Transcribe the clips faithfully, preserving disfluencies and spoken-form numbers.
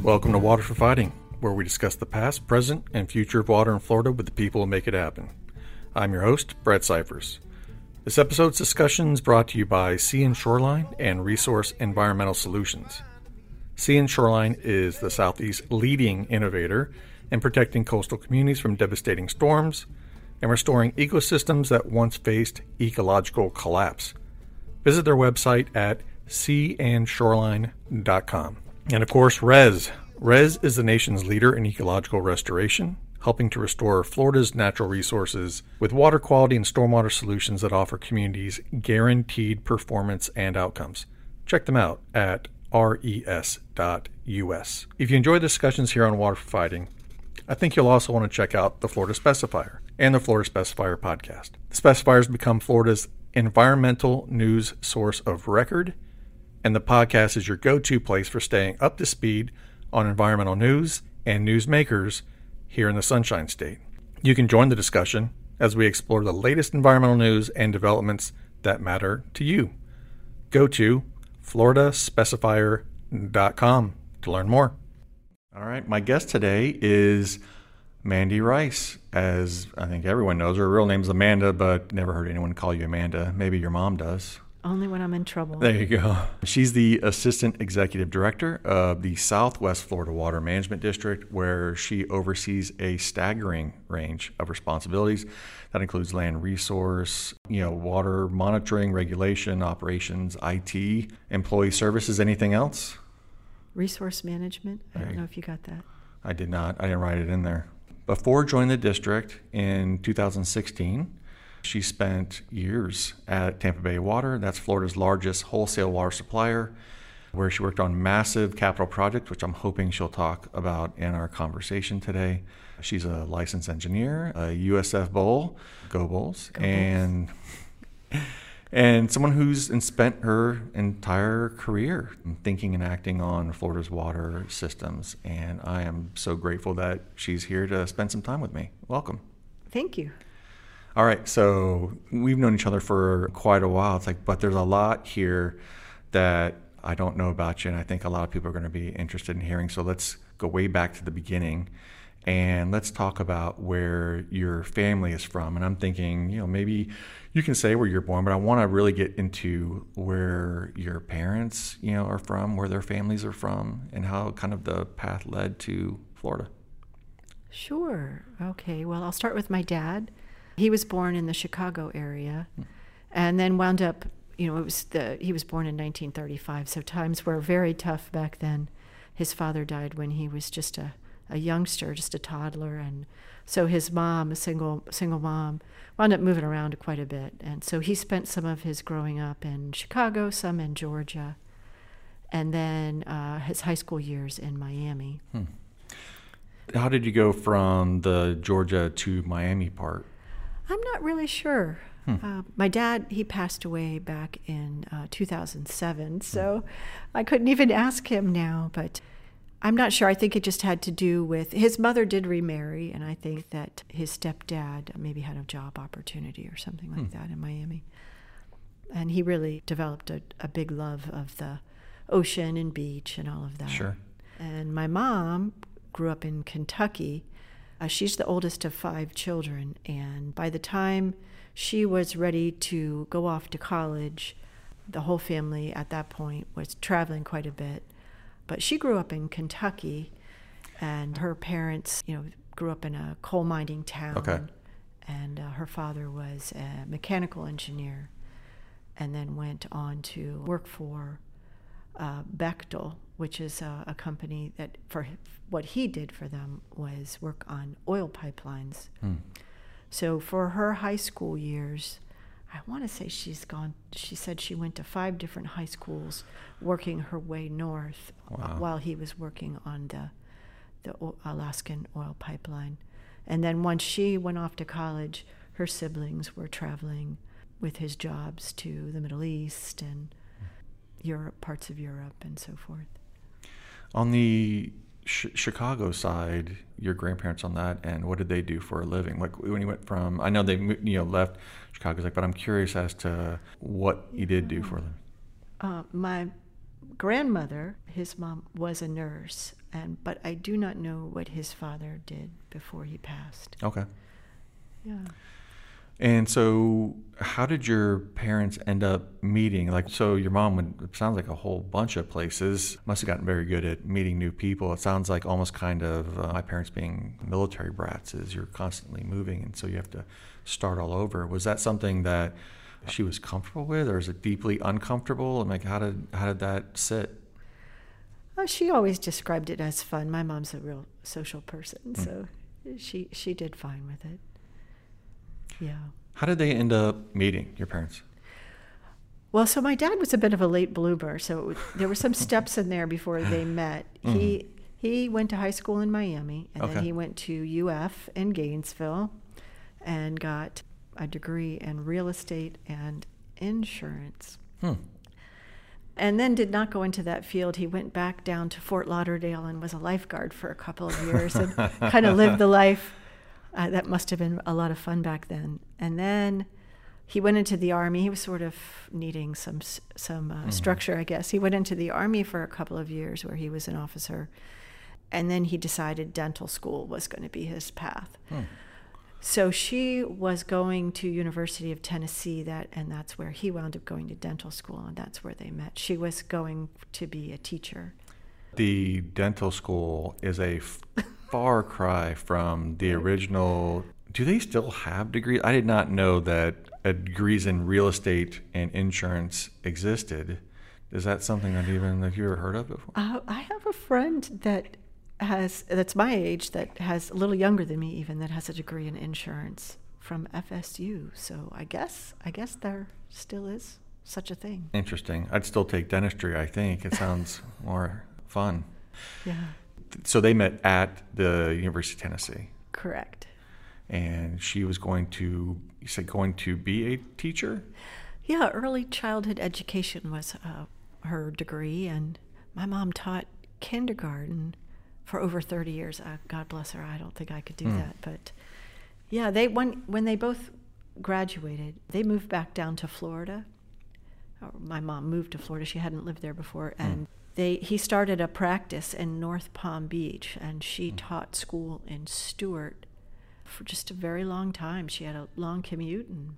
Welcome to Water for Fighting, where we discuss the past, present, and future of water in Florida with the people who make it happen. I'm your host, Brett Cyphers. This episode's discussion is brought to you by Sea and Shoreline and Resource Environmental Solutions. Sea and Shoreline is the Southeast's leading innovator in protecting coastal communities from devastating storms and restoring ecosystems that once faced ecological collapse. Visit their website at sea and shoreline dot com. And of course, R E S. R E S is the nation's leader in ecological restoration, helping to restore Florida's natural resources with water quality and stormwater solutions that offer communities guaranteed performance and outcomes. Check them out at res dot u s. If you enjoy the discussions here on Water for Fighting, I think you'll also want to check out the Florida Specifier and the Florida Specifier podcast. The Specifier has become Florida's environmental news source of record, and the podcast is your go-to place for staying up to speed on environmental news and newsmakers here in the Sunshine State. You can join the discussion as we explore the latest environmental news and developments that matter to you. Go to florida specifier dot com to learn more. All right, my guest today is Mandy Rice. As I think everyone knows, her real name's Amanda, but never heard anyone call you Amanda. Maybe your mom does. Only when I'm in trouble. There you go. She's the Assistant Executive Director of the Southwest Florida Water Management District, where she oversees a staggering range of responsibilities. That includes land resource, you know, water monitoring, regulation, operations, I T, employee services. Anything else? Resource management. I don't know if you got that. I did not. I didn't write it in there. Before joining the district in two thousand sixteen, she spent years at Tampa Bay Water. That's Florida's largest wholesale water supplier, where she worked on massive capital projects, which I'm hoping she'll talk about in our conversation today. She's a licensed engineer, a U S F Bowl, Go Bulls, Go and Bulls. and someone who's spent her entire career thinking and acting on Florida's water systems. And I am so grateful that she's here to spend some time with me. Welcome. Thank you. All right, so we've known each other for quite a while. It's like, but there's a lot here that I don't know about you, and I think a lot of people are going to be interested in hearing. So let's go way back to the beginning, and let's talk about where your family is from. And I'm thinking, you know, maybe you can say where you're born, but I want to really get into where your parents, you know, are from, where their families are from, and how kind of the path led to Florida. Sure. Okay. Well, I'll start with my dad. He was born in the Chicago area and then wound up, you know, it was the he was born in nineteen thirty-five, so times were very tough back then. His father died when he was just a, a youngster, just a toddler, and so his mom, a single single mom, wound up moving around quite a bit. And so he spent some of his growing up in Chicago, some in Georgia, and then uh, his high school years in Miami. Hmm. How did you go from the Georgia to Miami part? I'm not really sure. Hmm. Uh, my dad, he passed away back in uh, two thousand seven, so hmm. I couldn't even ask him now, but I'm not sure. I think it just had to do with, his mother did remarry, and I think that his stepdad maybe had a job opportunity or something like hmm. that in Miami. And he really developed a, a big love of the ocean and beach and all of that. Sure. And my mom grew up in Kentucky. Uh, she's the oldest of five children, and by the time she was ready to go off to college, the whole family at that point was traveling quite a bit. But she grew up in Kentucky, and her parents, you know, grew up in a coal mining town. Okay. And uh, her father was a mechanical engineer, and then went on to work for uh, Bechtel, which is a, a company that, for what he did for them, was work on oil pipelines. Hmm. So for her high school years, I want to say she's gone, she said she went to five different high schools working her way north. Wow. While he was working on the, the Alaskan oil pipeline. And then once she went off to college, her siblings were traveling with his jobs to the Middle East and Europe, parts of Europe, and so forth. On the sh- Chicago side, your grandparents on that end, what did they do for a living? Like when you went from, I know they you know left Chicago, like, but I'm curious as to what you did do for a living. Uh, my grandmother, his mom, was a nurse, and but I do not know what his father did before he passed. Okay. Yeah. And so how did your parents end up meeting? Like, so your mom went, it sounds like a whole bunch of places, must have gotten very good at meeting new people. It sounds like almost kind of uh, my parents being military brats is you're constantly moving, and so you have to start all over. Was that something that she was comfortable with, or is it deeply uncomfortable? And like, how did, how did that sit? Uh, she always described it as fun. My mom's a real social person, Mm. so she she did fine with it. Yeah. How did they end up meeting, your parents? Well, so my dad was a bit of a late bloomer, so it was, there were some steps in there before they met. Mm-hmm. He he went to high school in Miami, and okay. then he went to U F in Gainesville and got a degree in real estate and insurance. Hmm. And then did not go into that field. He went back down to Fort Lauderdale and was a lifeguard for a couple of years and kind of lived the life. Uh, that must have been a lot of fun back then. And then he went into the Army. He was sort of needing some some uh, mm-hmm. structure, I guess. He went into the Army for a couple of years where he was an officer. And then he decided dental school was going to be his path. Hmm. So she was going to University of Tennessee, that, and that's where he wound up going to dental school, and that's where they met. She was going to be a teacher. The dental school is a f- far cry from the original. Do they still have degrees? I did not know that uh, degrees in real estate and insurance existed. Is that something that even have you ever heard of before? Uh, I have a friend that has that's my age that has a little younger than me even that has a degree in insurance from F S U. So I guess I guess there still is such a thing. Interesting. I'd still take dentistry. I think it sounds more fun. Yeah. So they met at the University of Tennessee. Correct. And she was going to, you said going to be a teacher? Yeah, early childhood education was uh, her degree, and my mom taught kindergarten for over thirty years. Uh, God bless her. I don't think I could do mm. that. But yeah, they when, when they both graduated, they moved back down to Florida. Or my mom moved to Florida. She hadn't lived there before. And mm. they he started a practice in North Palm Beach, and she mm. taught school in Stuart for just a very long time. She had a long commute, and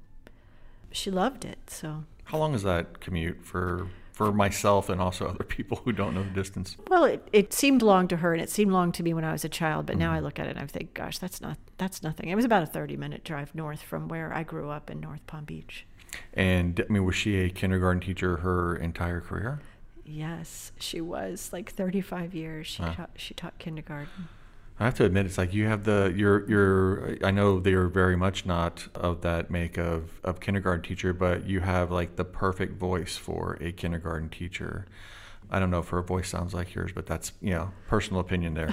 she loved it. So how long is that commute for for myself and also other people who don't know the distance? Well, it, it seemed long to her, and it seemed long to me when I was a child, but mm-hmm. now I look at it and I think, gosh, that's not that's nothing. It was about a thirty-minute drive north from where I grew up in North Palm Beach. And, I mean, was she a kindergarten teacher her entire career? Yes, she was. Like thirty-five years she huh. taught she taught kindergarten. I have to admit, it's like you have the, you're, you're, I know they are very much not of that make of, of kindergarten teacher, but you have like the perfect voice for a kindergarten teacher. I don't know if her voice sounds like yours, but that's, you know, personal opinion there.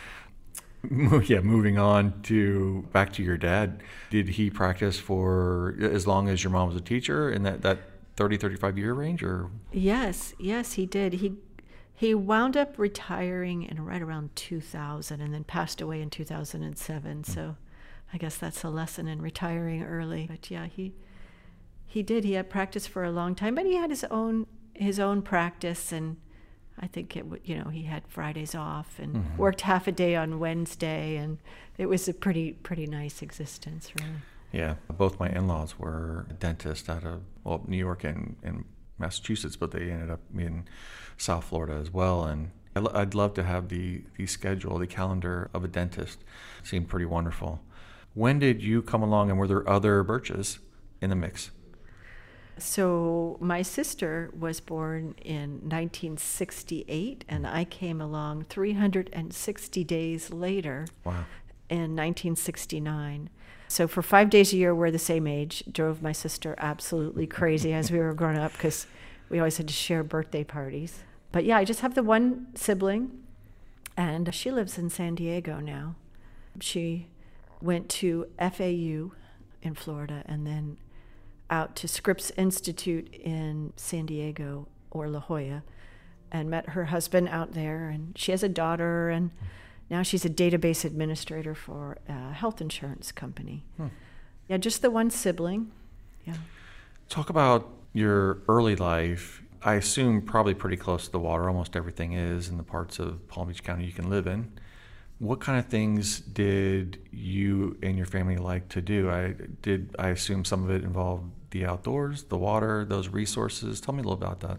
Yeah, moving on to, back to your dad. Did he practice for as long as your mom was a teacher in that, that thirty, thirty-five year range, or? Yes, yes, he did. He He wound up retiring in right around two thousand and then passed away in two thousand seven. Mm. So I guess that's a lesson in retiring early. But yeah, he he did. He had practiced for a long time, but he had his own his own practice, and I think it would, you know, he had Fridays off and mm-hmm. worked half a day on Wednesday, and it was a pretty pretty nice existence, really. Yeah, both my in-laws were dentists out of well New York and, and Massachusetts, but they ended up in South Florida as well. And I'd love to have the, the schedule, the calendar of a dentist. It seemed pretty wonderful. When did you come along, and were there other Birches in the mix? So my sister was born in nineteen sixty-eight, and I came along three hundred sixty days later. Wow. In nineteen sixty-nine. So for five days a year, we're the same age. Drove my sister absolutely crazy as we were growing up because we always had to share birthday parties. But yeah, I just have the one sibling, and she lives in San Diego now. She went to F A U in Florida and then out to Scripps Institute in San Diego or La Jolla and met her husband out there. And she has a daughter, and now she's a database administrator for a health insurance company. Hmm. Yeah, just the one sibling. Yeah. Talk about your early life. I assume probably pretty close to the water. Almost everything is in the parts of Palm Beach County you can live in. What kind of things did you and your family like to do? I did. I assume some of it involved the outdoors, the water, those resources. Tell me a little about that.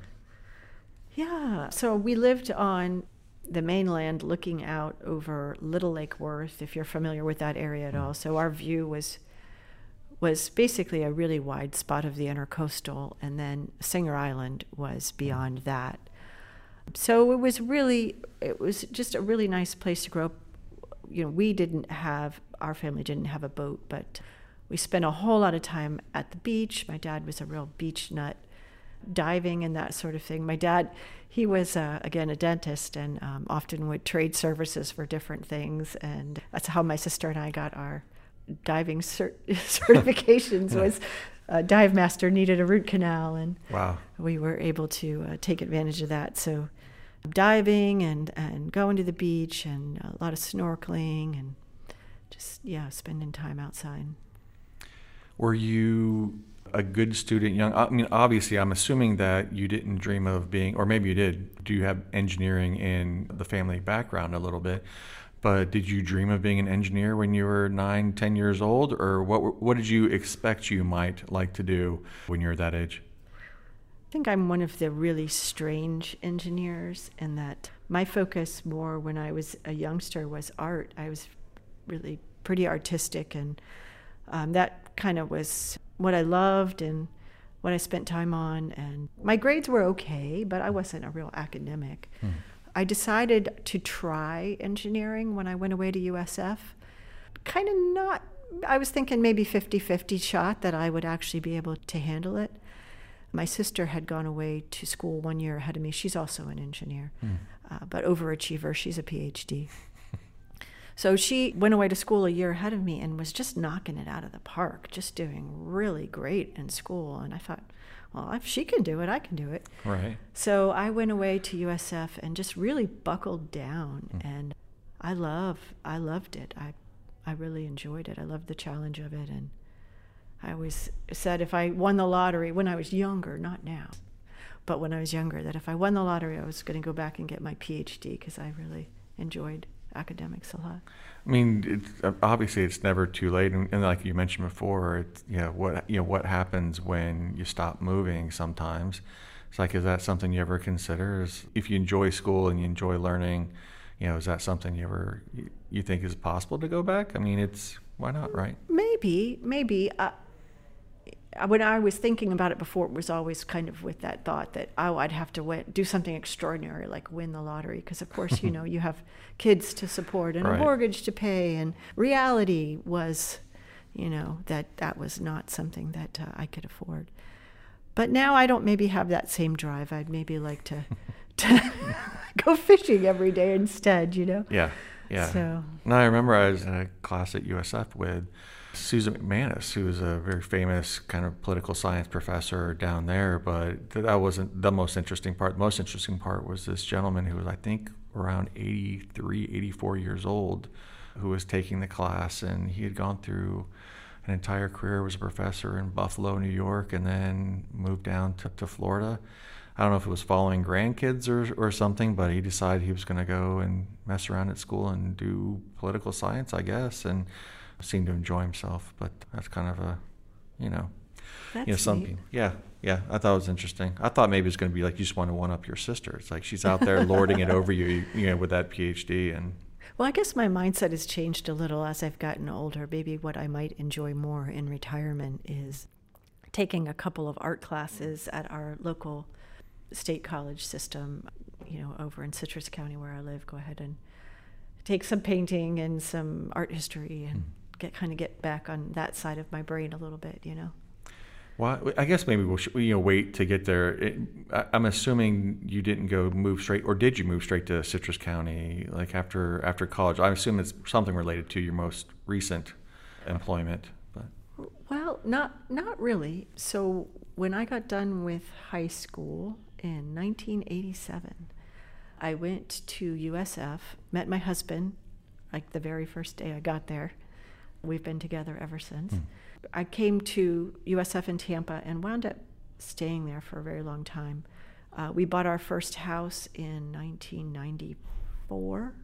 Yeah. So we lived on the mainland looking out over Little Lake Worth, if you're familiar with that area at all. So our view was was basically a really wide spot of the intercoastal, and then Singer Island was beyond that. So it was really, it was just a really nice place to grow up. You know, we didn't have, our family didn't have a boat, but we spent a whole lot of time at the beach. My dad was a real beach nut, diving and that sort of thing. My dad, he was, uh, again, a dentist, and um, often would trade services for different things. And that's how my sister and I got our diving cert- certifications. Was a dive master needed a root canal, and wow, we were able to uh, take advantage of that. So diving and, and going to the beach, and a lot of snorkeling, and just, yeah, spending time outside. Were you a good student young? I mean, obviously, I'm assuming that you didn't dream of being, or maybe you did. Do you have engineering in the family background a little bit? But did you dream of being an engineer when you were nine, ten years old? Or what what did you expect you might like to do when you were that age? I think I'm one of the really strange engineers in that my focus more when I was a youngster was art. I was really pretty artistic, and um, that kind of was what I loved and what I spent time on. And my grades were okay, but I wasn't a real academic. Hmm. I decided to try engineering when I went away to U S F. Kind of not, I was thinking maybe fifty-fifty shot that I would actually be able to handle it. My sister had gone away to school one year ahead of me. She's also an engineer, mm. uh, but overachiever. She's a P H D. So she went away to school a year ahead of me and was just knocking it out of the park, just doing really great in school. And I thought, well, if she can do it, I can do it. Right. So I went away to U S F and just really buckled down, mm. and I love, I loved it. I, I really enjoyed it. I loved the challenge of it, and I always said if I won the lottery when I was younger, not now, but when I was younger, that if I won the lottery, I was going to go back and get my P H D because I really enjoyed academics a lot. I mean, it's, obviously, it's never too late, and, and like you mentioned before, it's, you know, what you know what happens when you stop moving. Sometimes it's like, is that something you ever consider? Is if you enjoy school and you enjoy learning, you know, is that something you ever you, you think is possible to go back? I mean, it's why not, right? Maybe, maybe. Uh, when I was thinking about it before, it was always kind of with that thought that, oh, I'd have to win, do something extraordinary like win the lottery, because of course, you know, you have kids to support and right. a mortgage to pay, and reality was, you know, that that was not something that uh, I could afford. But now I don't maybe have that same drive. I'd maybe like to, to go fishing every day instead, you know? Yeah, yeah. So. No, I remember I was in a class at U S F with Susan McManus, who was a very famous kind of political science professor down there, but that wasn't the most interesting part. The most interesting part was this gentleman who was, I think, around eighty-three, eighty-four years old, who was taking the class, and he had gone through an entire career, was a professor in Buffalo, New York, and then moved down to, to Florida. I don't know if it was following grandkids or, or something, but he decided he was going to go and mess around at school and do political science, I guess, and seemed to enjoy himself. But that's kind of a, you know, that's you know, some neat. people, yeah, yeah. I thought it was interesting. I thought maybe it was going to be like you just want to one up your sister. It's like she's out there lording it over you, you know, with that P H D. And well, I guess my mindset has changed a little as I've gotten older. Maybe what I might enjoy more in retirement is taking a couple of art classes at our local state college system, you know, over in Citrus County where I live. Go ahead and take some painting and some art history and get kind of get back on that side of my brain a little bit, you know. Well, I guess maybe we'll you know wait to get there. It, I'm assuming you didn't go move straight, or did you move straight to Citrus County like after after college? I assume it's something related to your most recent employment. But well, not not really. So when I got done with high school in nineteen eighty-seven, I went to U S F, met my husband like the very first day I got there. We've been together ever since. Mm. I came to U S F in Tampa and wound up staying there for a very long time. Uh, we bought our first house in nineteen ninety-four,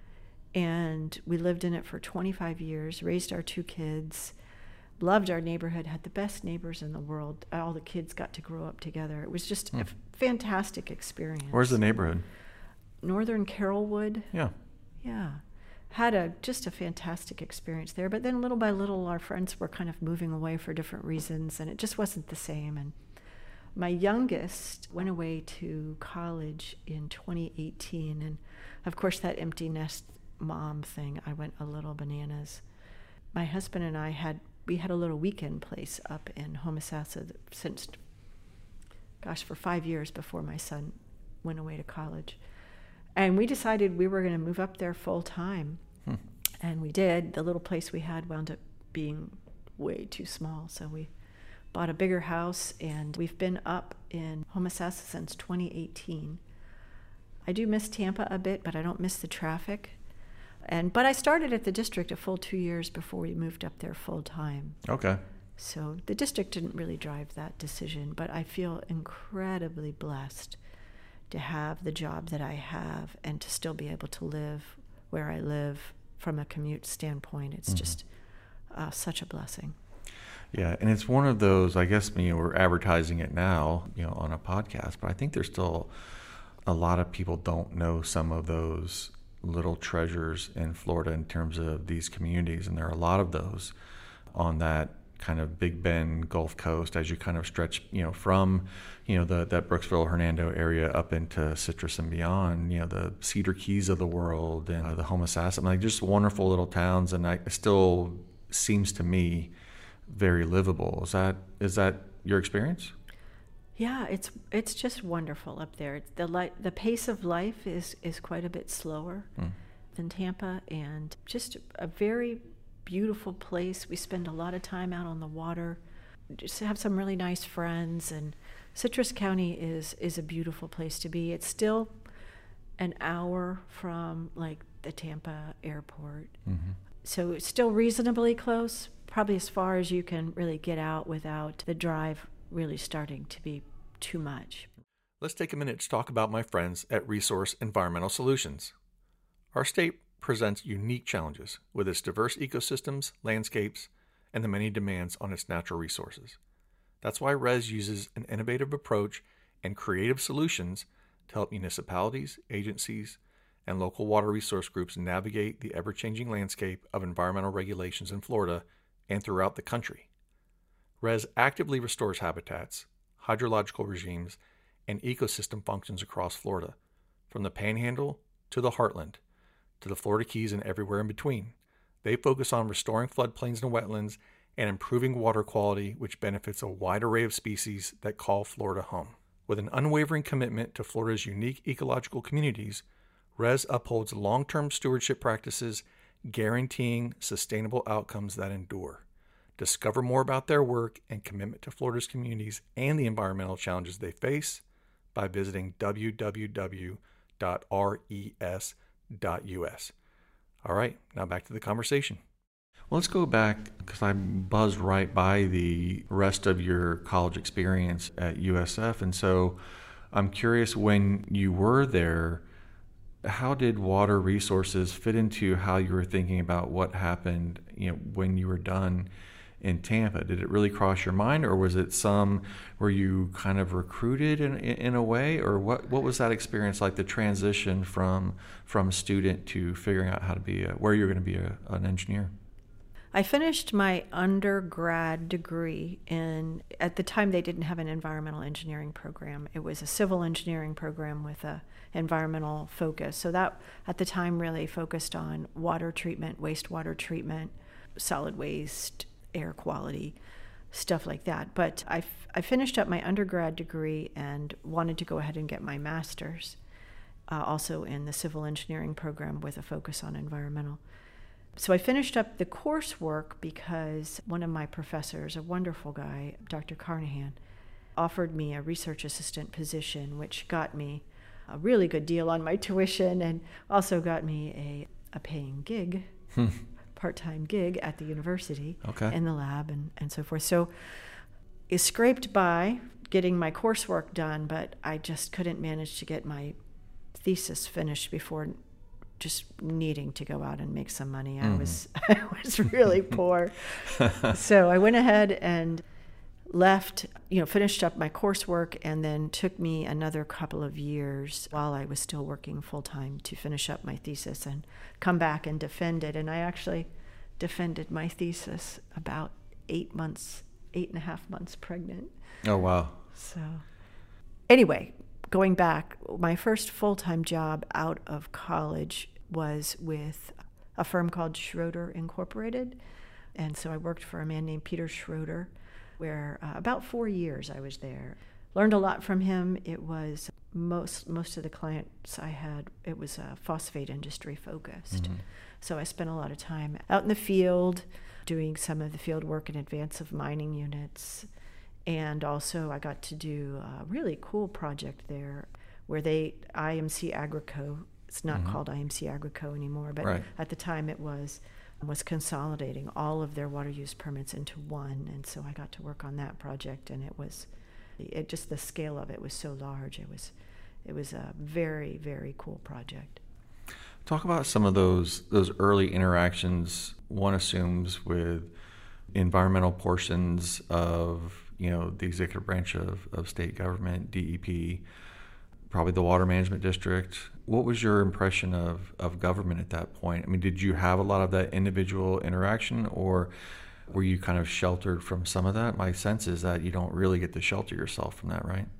and we lived in it for twenty-five years, raised our two kids, loved our neighborhood, had the best neighbors in the world. All the kids got to grow up together. It was just hmm. a fantastic experience. Where's the neighborhood? Northern Carrollwood. Yeah. Yeah. Had a just a fantastic experience there. But then little by little, our friends were kind of moving away for different reasons, and it just wasn't the same. And my youngest went away to college in twenty eighteen. And of course, that empty nest mom thing, I went a little bananas. My husband and I had, we had a little weekend place up in Homosassa since, gosh, for five years before my son went away to college. And we decided we were going to move up there full time. Hmm. And we did. The little place we had wound up being way too small. So we bought a bigger house, and we've been up in Homosassa since twenty eighteen. I do miss Tampa a bit, but I don't miss the traffic. And but I started at the district a full two years before we moved up there full time. Okay. So the district didn't really drive that decision, but I feel incredibly blessed to have the job that I have and to still be able to live where I live from a commute standpoint. It's mm-hmm. just uh, such a blessing. Yeah, and it's one of those, I guess, you know, we're advertising it now, you know, on a podcast, but I think there's still a lot of people don't know some of those little treasures in Florida in terms of these communities, and there are a lot of those on that kind of Big Bend Gulf Coast as you kind of stretch, you know, from, you know, the that Brooksville, Hernando area up into Citrus and beyond, you know, the Cedar Keys of the world and uh, the Homosassa, like just wonderful little towns, and I, it still seems to me very livable. Is that is that your experience? Yeah, it's it's just wonderful up there. It's the li- the pace of life is is quite a bit slower mm. than Tampa, and just a very beautiful place. We spend a lot of time out on the water, just have some really nice friends, and Citrus County is is a beautiful place to be. It's still an hour from like the Tampa airport, mm-hmm. so it's still reasonably close, probably as far as you can really get out without the drive really starting to be too much. Let's take a minute to talk about my friends at Resource Environmental Solutions. Our state presents unique challenges with its diverse ecosystems, landscapes, and the many demands on its natural resources. That's why R E S uses an innovative approach and creative solutions to help municipalities, agencies, and local water resource groups navigate the ever-changing landscape of environmental regulations in Florida and throughout the country. R E S actively restores habitats, hydrological regimes, and ecosystem functions across Florida, from the Panhandle to the Heartland, to the Florida Keys and everywhere in between. They focus on restoring floodplains and wetlands and improving water quality, which benefits a wide array of species that call Florida home. With an unwavering commitment to Florida's unique ecological communities, R E S upholds long-term stewardship practices, guaranteeing sustainable outcomes that endure. Discover more about their work and commitment to Florida's communities and the environmental challenges they face by visiting w w w dot res dot u s. All right, now back to the conversation. Well, let's go back, because I buzzed right by the rest of your college experience at U S F. And so I'm curious, when you were there, how did water resources fit into how you were thinking about what happened, you know, when you were done in Tampa? Did it really cross your mind, or was it some, were you kind of recruited in in a way, or what what was that experience like, the transition from from student to figuring out how to be a, where you're going to be a, an engineer? I finished my undergrad degree in, at the time they didn't have an environmental engineering program. It was a civil engineering program with a environmental focus. So that at the time really focused on water treatment, wastewater treatment, solid waste, air quality, stuff like that. But I, f- I finished up my undergrad degree and wanted to go ahead and get my master's, uh, also in the civil engineering program with a focus on environmental. So I finished up the coursework because one of my professors, a wonderful guy, Doctor Carnahan, offered me a research assistant position, which got me a really good deal on my tuition and also got me a, a paying gig, part-time gig at the university, okay. in the lab and, and so forth. So it scraped by, getting my coursework done, but I just couldn't manage to get my thesis finished before just needing to go out and make some money. Mm. I was I was really poor. So I went ahead and left, you know, finished up my coursework, and then took me another couple of years while I was still working full-time to finish up my thesis and come back and defend it. And I actually defended my thesis about eight months, eight and a half months pregnant. Oh, wow. So anyway, going back, my first full-time job out of college was with a firm called Schroeder Incorporated. And so I worked for a man named Peter Schroeder, where uh, about four years I was there. Learned a lot from him. It was most most of the clients I had, it was uh, phosphate industry focused. Mm-hmm. So I spent a lot of time out in the field doing some of the field work in advance of mining units. And also I got to do a really cool project there where they, I M C Agrico, it's not mm-hmm. called I M C Agrico anymore, but right. at the time it was, was consolidating all of their water use permits into one. And so I got to work on that project, and it was, it just the scale of it was so large. It was, it was a very, very cool project. Talk about some of those those early interactions one assumes with environmental portions of, you know, the executive branch of, of state government, D E P, probably the Water Management District. What was your impression of, of government at that point? I mean, did you have a lot of that individual interaction, or were you kind of sheltered from some of that? My sense is that you don't really get to shelter yourself from that, right?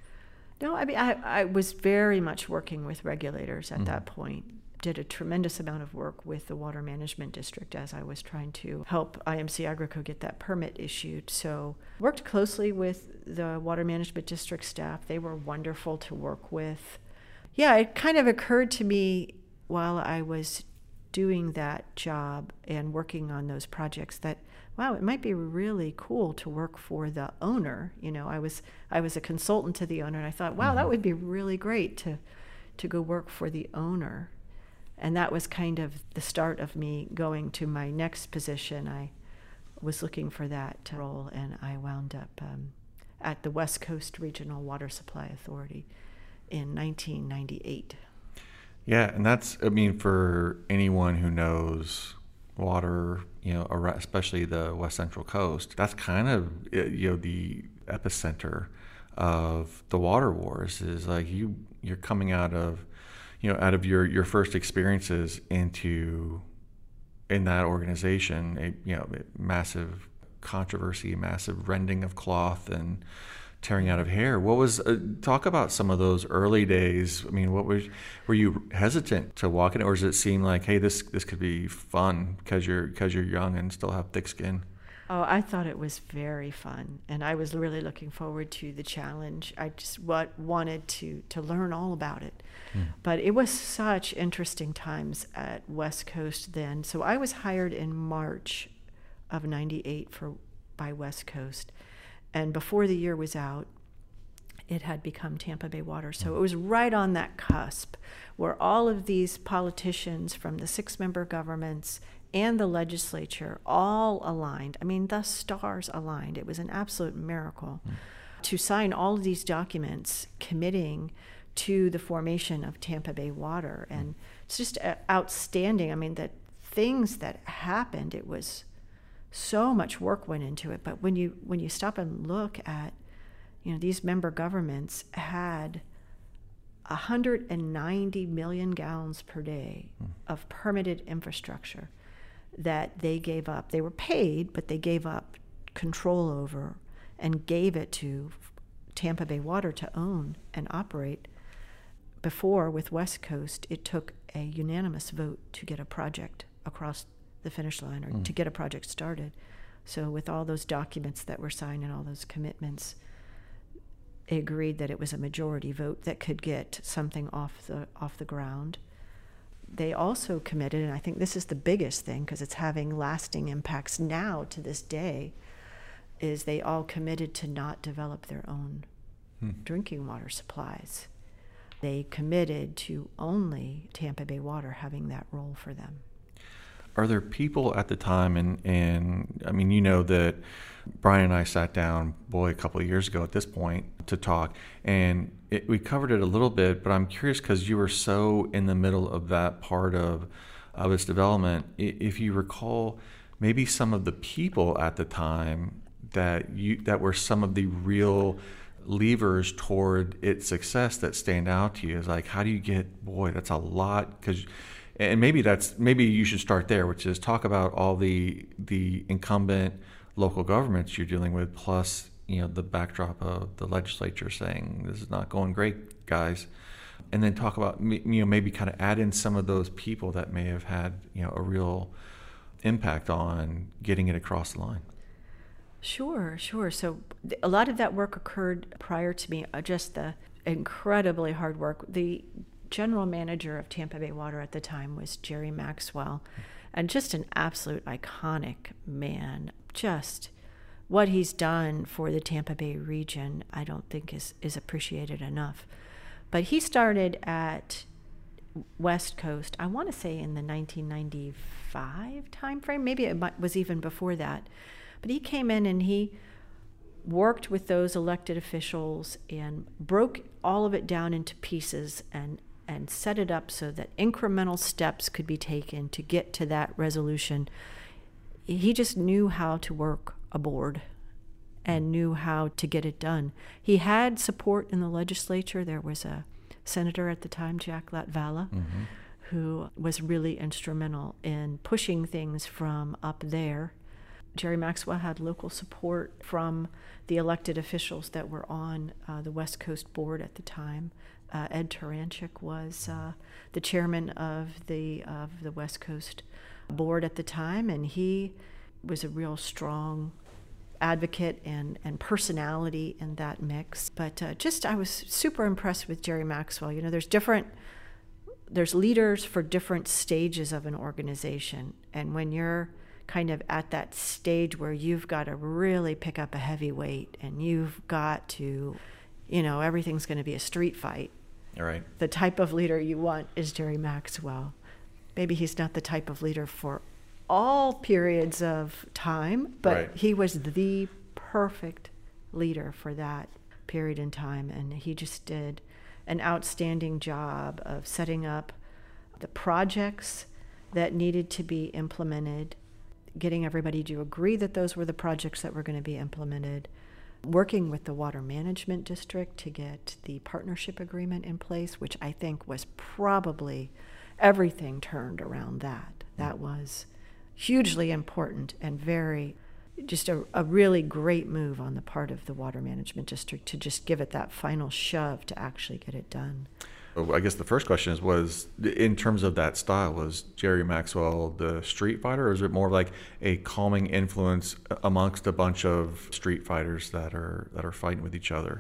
No, I mean, I, I was very much working with regulators at mm-hmm. that point. Did a tremendous amount of work with the Water Management District as I was trying to help I M C Agrico get that permit issued. So worked closely with the Water Management District staff. They were wonderful to work with. Yeah, it kind of occurred to me while I was doing that job and working on those projects that, wow, it might be really cool to work for the owner. You know, I was I was a consultant to the owner, and I thought, wow, mm-hmm. that would be really great to to go work for the owner. And that was kind of the start of me going to my next position. I was looking for that role, and I wound up um, at the West Coast Regional Water Supply Authority in nineteen ninety-eight. Yeah, and that's, I mean, for anyone who knows water, you know, especially the West Central Coast, that's kind of, you know, the epicenter of the water wars. Is like you, you're coming out of, you know, out of your, your first experiences into, in that organization, a, you know, a massive controversy, massive rending of cloth and tearing out of hair. What was, uh, talk about some of those early days. I mean, what was, were you hesitant to walk in, or does it seem like, hey, this, this could be fun because you're, because you're young and still have thick skin? Oh, I thought it was very fun, and I was really looking forward to the challenge. I just what, wanted to, to learn all about it. Mm. But it was such interesting times at West Coast then. So I was hired in March of ninety-eight for by West Coast, and before the year was out, it had become Tampa Bay Water. So it was right on that cusp where all of these politicians from the six-member governments and the legislature all aligned. I mean, the stars aligned. It was an absolute miracle mm. to sign all of these documents committing to the formation of Tampa Bay Water. And mm. it's just outstanding. I mean, the things that happened, it was so much work went into it. But when you when you stop and look at, you know, these member governments had one hundred ninety million gallons per day mm. of permitted infrastructure that they gave up. They were paid, but they gave up control over and gave it to Tampa Bay Water to own and operate. Before, with West Coast, it took a unanimous vote to get a project across the finish line, or mm. to get a project started. So with all those documents that were signed and all those commitments, they agreed that it was a majority vote that could get something off the off the ground. They also committed, and I think this is the biggest thing because it's having lasting impacts now to this day, is they all committed to not develop their own hmm. drinking water supplies. They committed to only Tampa Bay Water having that role for them. are there people at the time, and, and I mean, you know that Brian and I sat down, boy, a couple of years ago at this point to talk, and it, we covered it a little bit, but I'm curious because you were so in the middle of that part of, of its development. If you recall, maybe some of the people at the time that you that were some of the real levers toward its success that stand out to you is like, how do you get, boy, that's a lot, because, and maybe that's, maybe you should start there, which is talk about all the the incumbent local governments you're dealing with, plus, you know, the backdrop of the legislature saying this is not going great, guys, and then talk about, you know, maybe kind of add in some of those people that may have had, you know, a real impact on getting it across the line. Sure, sure. So a lot of that work occurred prior to me, uh, just the incredibly hard work. The general manager of Tampa Bay Water at the time was Jerry Maxwell, and just an absolute iconic man. Just what he's done for the Tampa Bay region, I don't think is, is appreciated enough. But he started at West Coast, I want to say in the nineteen ninety-five timeframe, maybe it might, was even before that. But he came in and he worked with those elected officials and broke all of it down into pieces and, and set it up so that incremental steps could be taken to get to that resolution. He just knew how to work a board and knew how to get it done. He had support in the legislature. There was a senator at the time, Jack Latvala, mm-hmm. who was really instrumental in pushing things from up there. Jerry Maxwell had local support from the elected officials that were on uh, the West Coast board at the time. Uh, Ed Taranchik was uh, the chairman of the of the West Coast board at the time, and he was a real strong advocate and, and personality in that mix. But uh, just I was super impressed with Jerry Maxwell. You know, there's different, there's leaders for different stages of an organization, and when you're kind of at that stage where you've got to really pick up a heavy weight and you've got to, you know, everything's going to be a street fight. All right. The type of leader you want is Jerry Maxwell. Maybe he's not the type of leader for all periods of time, but right. he was the perfect leader for that period in time. And he just did an outstanding job of setting up the projects that needed to be implemented, getting everybody to agree that those were the projects that were going to be implemented, working with the Water Management District to get the partnership agreement in place, which I think was probably everything turned around that. That was hugely important and very, just a, a really great move on the part of the Water Management District to just give it that final shove to actually get it done. I guess the first question is, was in terms of that style, was Jerry Maxwell the street fighter, or is it more like a calming influence amongst a bunch of street fighters that are that are fighting with each other?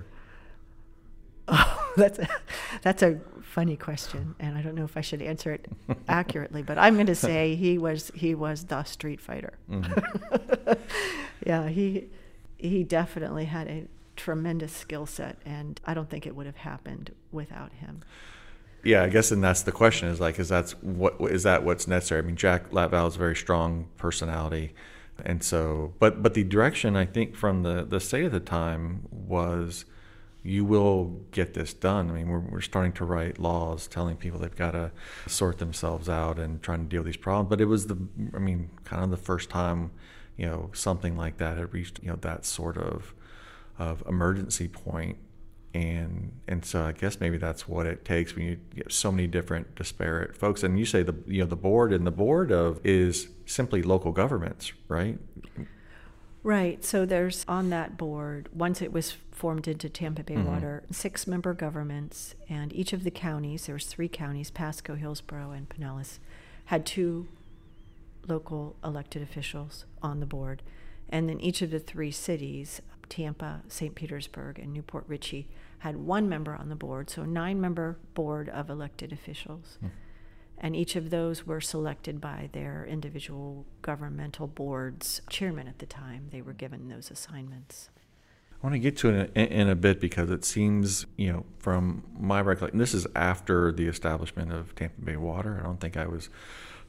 Oh, that's a, that's a funny question, and I don't know if I should answer it accurately, but I'm going to say he was he was the street fighter. Mm-hmm. Yeah, he he definitely had a tremendous skill set, and I don't think it would have happened without him. Yeah, I guess, and that's the question, is like, is that's what is that what's necessary? I mean, Jack Latvala is a very strong personality, and so, but but the direction I think from the the state of the time was, you will get this done. I mean, we're we're starting to write laws telling people they've got to sort themselves out and trying to deal with these problems. But it was the, I mean, kind of the first time, you know, something like that had reached, you know, that sort of of emergency point. And and so I guess maybe that's what it takes when you get so many different disparate folks. And you say the you know the board and the board of is simply local governments, right? Right. So there's on that board, once it was formed into Tampa Bay Mm-hmm. Water, six member governments, and each of the counties, there was three counties, Pasco, Hillsborough, and Pinellas, had two local elected officials on the board. And then each of the three cities, Tampa, Saint Petersburg, and Newport Richey, had one member on the board, so a nine-member board of elected officials. Mm. And each of those were selected by their individual governmental boards chairman at the time. They were given those assignments. I want to get to it in, in a bit, because it seems, you know, from my recollection, this is after the establishment of Tampa Bay Water. I don't think I was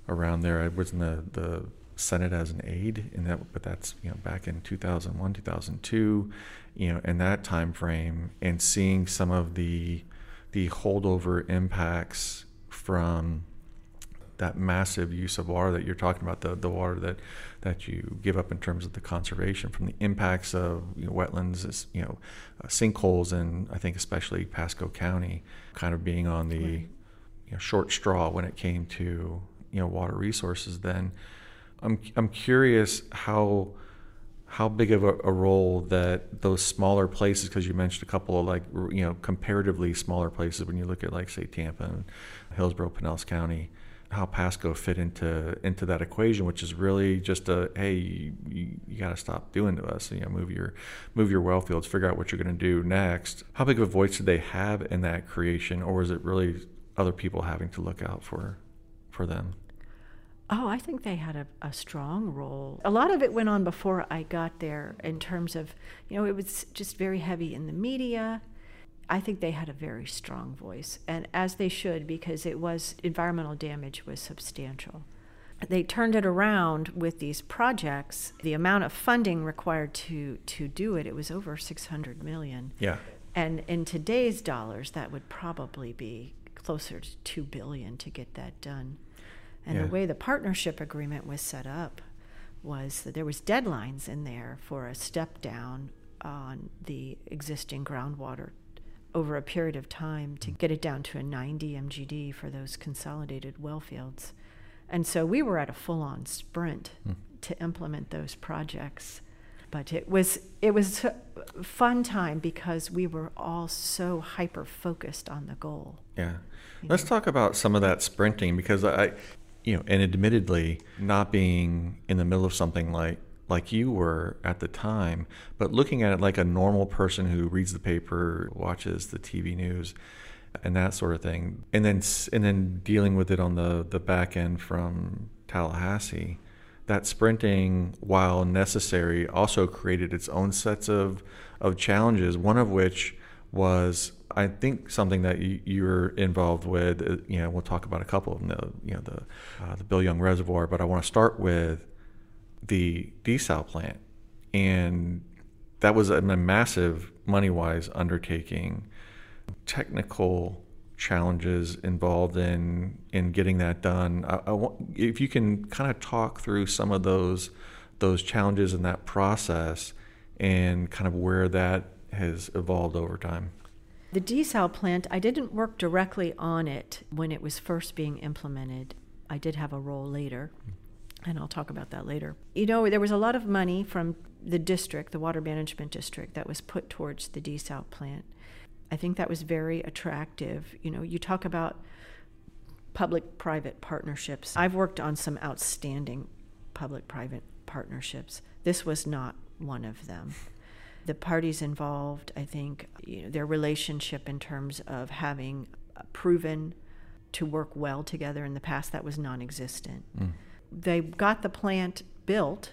around there. I was in the, the Senate as an aide in that, but that's, you know, back in two thousand one, two thousand two, you know, in that time frame, and seeing some of the the holdover impacts from that massive use of water that you're talking about, the the water that that you give up in terms of the conservation, from the impacts of, you know, wetlands, you know, uh, sinkholes, and I think especially Pasco County kind of being on the Right. you know, short straw when it came to, you know, water resources. Then I'm I'm curious how how big of a, a role that those smaller places, because you mentioned a couple of, like, you know, comparatively smaller places when you look at, like, say, Tampa and Hillsborough, Pinellas County, how Pasco fit into into that equation, which is really just a, hey, you, you, you got to stop doing to us, you know, move your move your well fields, figure out what you're going to do next. How big of a voice did they have in that creation, or was it really other people having to look out for for them? Oh, I think they had a, a strong role. A lot of it went on before I got there in terms of, you know, it was just very heavy in the media. I think they had a very strong voice, and as they should, because it was, environmental damage was substantial. They turned it around with these projects. The amount of funding required to, to do it, it was over six hundred million. Yeah. And in today's dollars, that would probably be closer to two billion to get that done. And Yeah. the way the partnership agreement was set up was that there was deadlines in there for a step down on the existing groundwater over a period of time to get it down to a ninety M G D for those consolidated well fields. And so we were at a full-on sprint Mm. to implement those projects. But it was it was a fun time because we were all so hyper-focused on the goal. Yeah. You Let's know? talk about some of that sprinting, because I, you know, and admittedly, not being in the middle of something like like you were at the time, but looking at it like a normal person who reads the paper, watches the T V news, and that sort of thing, and then s- and then dealing with it on the the back end from Tallahassee. That sprinting, while necessary, also created its own sets of of challenges. One of which was, I think, something that you, you're involved with. uh, You know, we'll talk about a couple of them. The, you know, the uh, the Bill Young Reservoir, but I want to start with the desal plant, and that was a, a massive money-wise undertaking. Technical challenges involved in in getting that done. I, I want, if you can kind of talk through some of those those challenges in that process, and kind of where that has evolved over time. The desal plant, I didn't work directly on it when it was first being implemented. I did have a role later, and I'll talk about that later. You know, there was a lot of money from the district, the water management district, that was put towards the desal plant. I think that was very attractive. You know, you talk about public-private partnerships. I've worked on some outstanding public-private partnerships. This was not one of them. The parties involved, I think, you know, their relationship in terms of having proven to work well together in the past, that was non-existent. Mm. They got the plant built,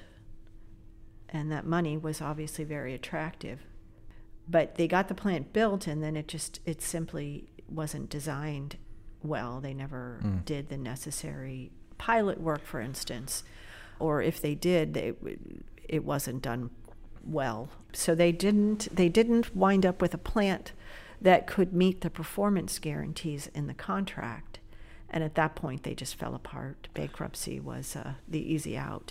and that money was obviously very attractive. But they got the plant built, and then it just, it simply wasn't designed well. They never Mm. did the necessary pilot work, for instance. Or if they did, they, it wasn't done well. So they didn't, they didn't wind up with a plant that could meet the performance guarantees in the contract. And at that point, they just fell apart. Bankruptcy was uh, the easy out.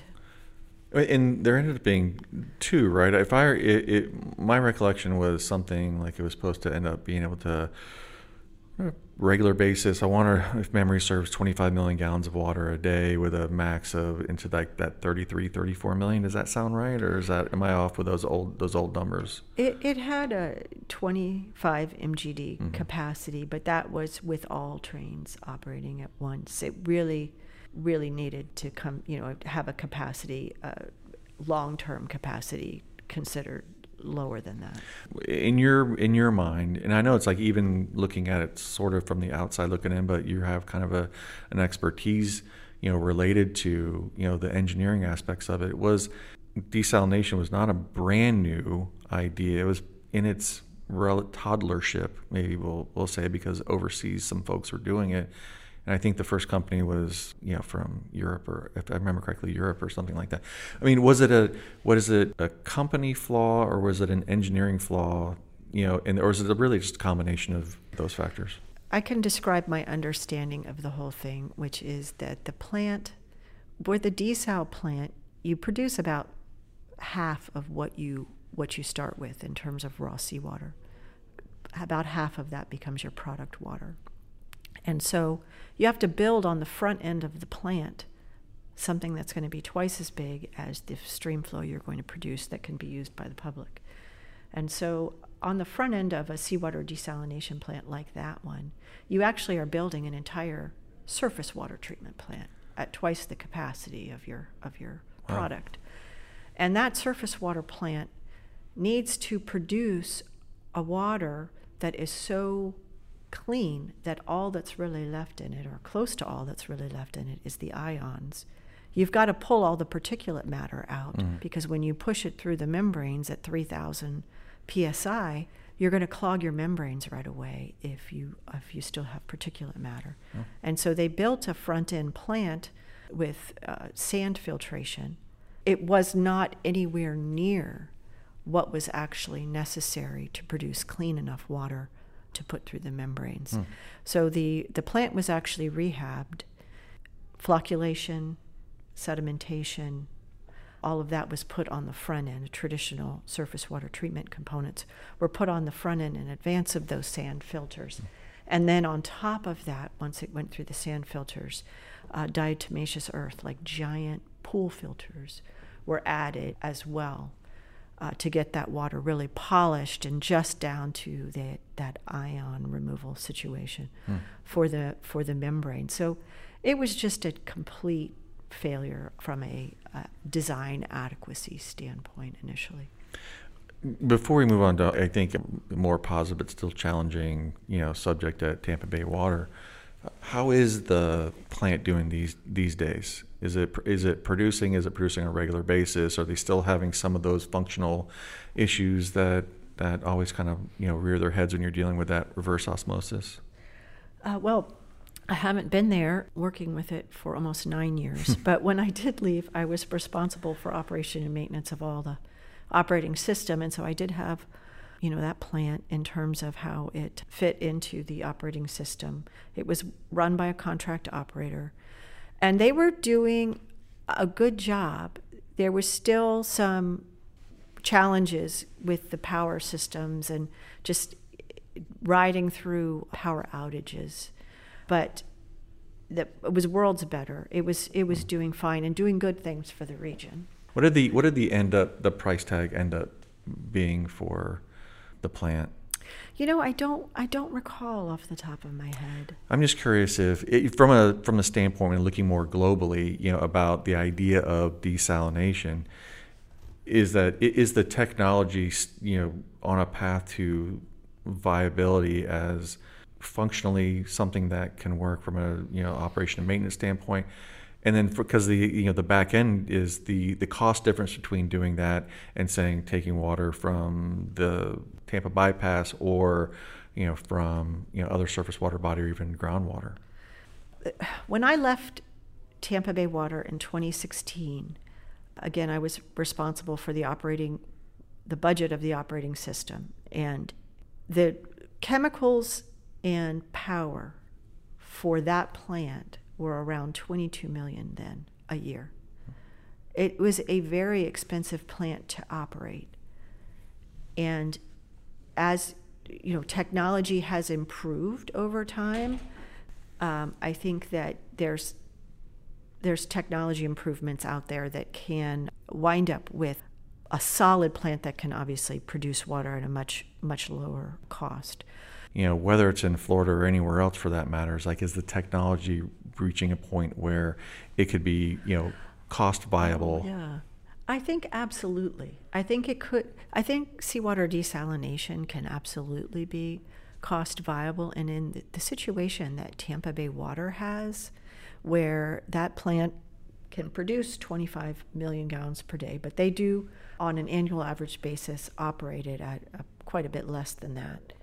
And there ended up being two, right? If I, it, it, my recollection was something like it was supposed to end up being able to, on a regular basis, I wonder if memory serves, twenty-five million gallons of water a day with a max of into like that thirty-three, thirty-four million. Does that sound right, or is that, am I off with those old those old numbers? It, it had a twenty-five M G D Mhm. capacity, but that was with all trains operating at once. It really, really needed to come, you know, have a capacity, uh, long-term capacity considered lower than that. In your in your mind, and I know it's like even looking at it sort of from the outside looking in, but you have kind of a an expertise, you know, related to, you know, the engineering aspects of it. Was desalination was not a brand new idea. It was in its rel- toddlership, maybe we'll we'll say, because overseas some folks were doing it. And I think the first company was, you know, from Europe, or if I remember correctly, Europe or something like that. I mean, was it a, what is it, a company flaw, or was it an engineering flaw, you know, and or is it really just a combination of those factors? I can describe my understanding of the whole thing, which is that the plant, with the desal plant, you produce about half of what you what you start with in terms of raw seawater. About half of that becomes your product water. And so you have to build on the front end of the plant something that's going to be twice as big as the stream flow you're going to produce that can be used by the public. And so on the front end of a seawater desalination plant like that one, you actually are building an entire surface water treatment plant at twice the capacity of your of your wow. product. And that surface water plant needs to produce a water that is so clean that all that's really left in it, or close to all that's really left in it, is the ions. You've got to pull all the particulate matter out, mm. because when you push it through the membranes at three thousand P S I, you're going to clog your membranes right away if you if you still have particulate matter. Oh. And so they built a front-end plant with uh, sand filtration. It was not anywhere near what was actually necessary to produce clean enough water to put through the membranes. Hmm. So the, the plant was actually rehabbed. Flocculation, sedimentation, all of that was put on the front end. Traditional surface water treatment components were put on the front end in advance of those sand filters. Hmm. And then on top of that, once it went through the sand filters, uh, diatomaceous earth, like giant pool filters, were added as well. Uh, to get that water really polished and just down to the, that ion removal situation hmm. for the for the membrane. So it was just a complete failure from a uh, design adequacy standpoint initially. Before we move on to, I think, a more positive but still challenging, you know, subject at Tampa Bay Water, how is the plant doing these these days? Is it is it producing? Is it producing on a regular basis? Are they still having some of those functional issues that that always kind of, you know, rear their heads when you're dealing with that reverse osmosis? Uh, well, I haven't been there working with it for almost nine years. But when I did leave, I was responsible for operation and maintenance of all the operating system, and so I did have, you know, that plant in terms of how it fit into the operating system. It was run by a contract operator, and they were doing a good job. There was still some challenges with the power systems and just riding through power outages, but the, it was worlds better. It was it was doing fine and doing good things for the region. What did the what did the end up the price tag end up being for the plant? You know, I don't I don't recall off the top of my head. I'm just curious if, it, from a from the standpoint of looking more globally, you know, about the idea of desalination, is that is the technology, you know, on a path to viability as functionally something that can work from a, you know, operation and maintenance standpoint? And then because the you know the back end is the, the cost difference between doing that and saying taking water from the Tampa bypass or, you know, from, you know, other surface water body or even groundwater. When I left Tampa Bay Water in twenty sixteen, again, I was responsible for the operating the budget of the operating system, and the chemicals and power for that plant were around twenty-two million dollars then a year. It was a very expensive plant to operate. And as you know, technology has improved over time. Um, I think that there's there's technology improvements out there that can wind up with a solid plant that can obviously produce water at a much much lower cost. You know, whether it's in Florida or anywhere else for that matter, is like, is the technology reaching a point where it could be, you know, cost viable? Oh, yeah, I think absolutely. I think it could. I think seawater desalination can absolutely be cost viable. And in the, the situation that Tampa Bay Water has, where that plant can produce twenty-five million gallons per day, but they do, on an annual average basis, operate it at a, quite a bit less than that.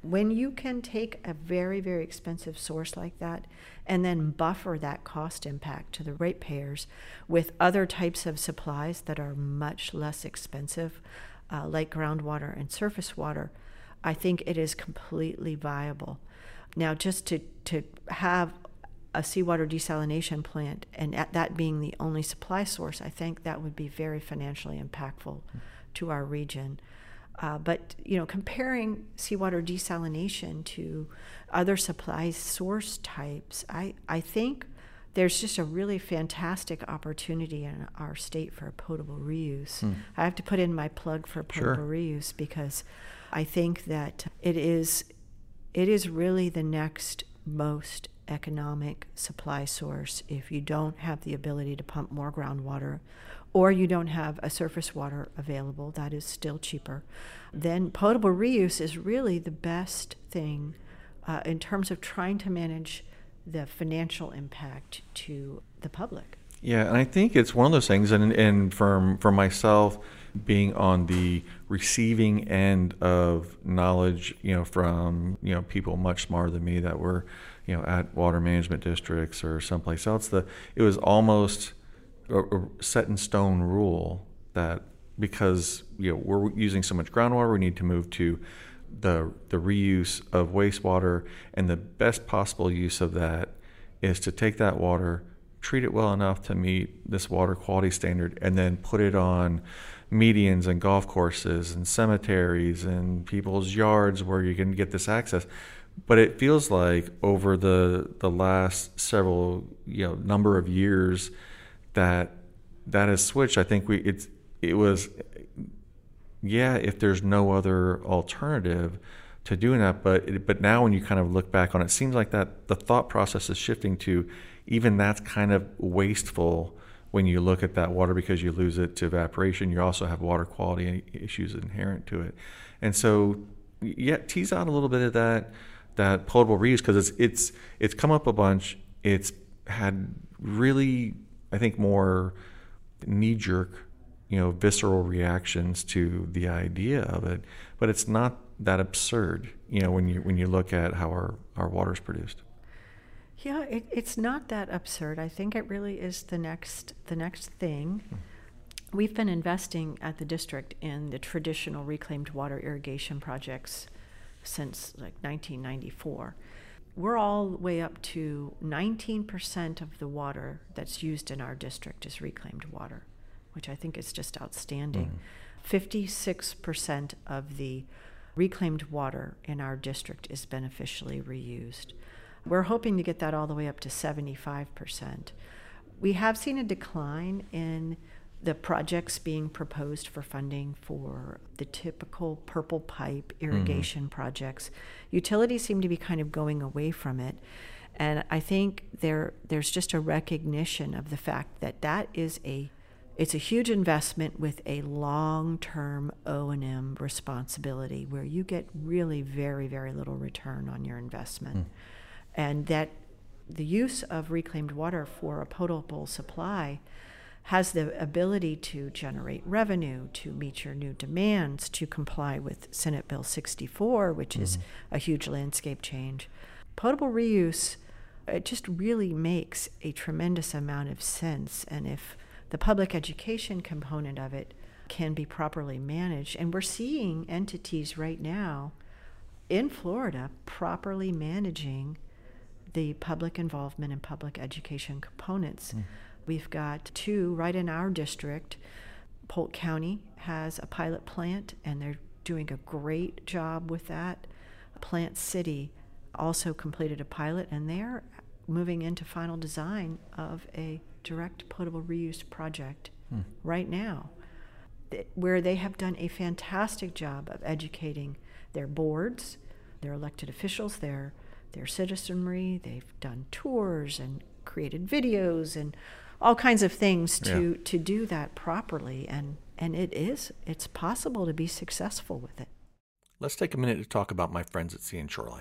When you can take a very, very expensive source like that and then buffer that cost impact to the ratepayers with other types of supplies that are much less expensive, uh, like groundwater and surface water, I think it is completely viable. Now, just to, to have a seawater desalination plant and at that being the only supply source, I think that would be very financially impactful to our region. Uh, but, you know, comparing seawater desalination to other supply source types, I, I think there's just a really fantastic opportunity in our state for potable reuse. Hmm. I have to put in my plug for potable sure. reuse because I think that it is it is really the next most economic supply source if you don't have the ability to pump more groundwater or you don't have a surface water available that is still cheaper. Then potable reuse is really the best thing uh, in terms of trying to manage the financial impact to the public. Yeah, and I think it's one of those things, and, and from, for myself, being on the receiving end of knowledge, you know, from, you know, people much smarter than me that were, you know, at water management districts or someplace else, the it was almost a, a set in stone rule that because, you know, we're using so much groundwater, we need to move to the the reuse of wastewater, and the best possible use of that is to take that water, treat it well enough to meet this water quality standard, and then put it on medians and golf courses and cemeteries and people's yards where you can get this access. But it feels like over the the last several, you know, number of years that that has switched. I think we it's it was yeah, if there's no other alternative to doing that, but it, but now when you kind of look back on it, it seems like that the thought process is shifting to even that's kind of wasteful when you look at that water because you lose it to evaporation. You also have water quality issues inherent to it. And so, yeah, tease out a little bit of that that potable reuse because it's it's it's come up a bunch. It's had really, I think, more knee-jerk, you know, visceral reactions to the idea of it, but it's not that absurd, you know, when you when you look at how our, our water is produced. Yeah, it, it's not that absurd. I think it really is the next the next thing. Hmm. We've been investing at the district in the traditional reclaimed water irrigation projects since like nineteen ninety-four. We're all the way up to nineteen percent of the water that's used in our district is reclaimed water, which I think is just outstanding. Mm-hmm. fifty-six percent of the reclaimed water in our district is beneficially reused. We're hoping to get that all the way up to seventy-five percent. We have seen a decline in the projects being proposed for funding for the typical purple pipe irrigation mm-hmm. projects. Utilities seem to be kind of going away from it. And I think there there's just a recognition of the fact that that is a It's a huge investment with a long-term O and M responsibility where you get really very, very little return on your investment. Mm. And that the use of reclaimed water for a potable supply has the ability to generate revenue, to meet your new demands, to comply with Senate Bill sixty-four, which mm-hmm. is a huge landscape change. Potable reuse, it just really makes a tremendous amount of sense. And if the public education component of it can be properly managed. And we're seeing entities right now in Florida properly managing the public involvement and public education components. Mm. We've got two right in our district. Polk County has a pilot plant, and they're doing a great job with that. Plant City also completed a pilot, and they're moving into final design of a direct potable reuse project hmm. right now, where they have done a fantastic job of educating their boards, their elected officials, their their citizenry. They've done tours and created videos and all kinds of things to, yeah. to do that properly, and, and it is, it's possible to be successful with it. Let's take a minute to talk about my friends at Sea and Shoreline.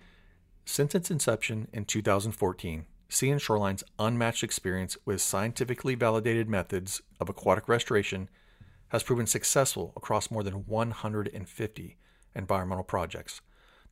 Since its inception in two thousand fourteen, Sea and Shoreline's unmatched experience with scientifically validated methods of aquatic restoration has proven successful across more than one hundred fifty environmental projects.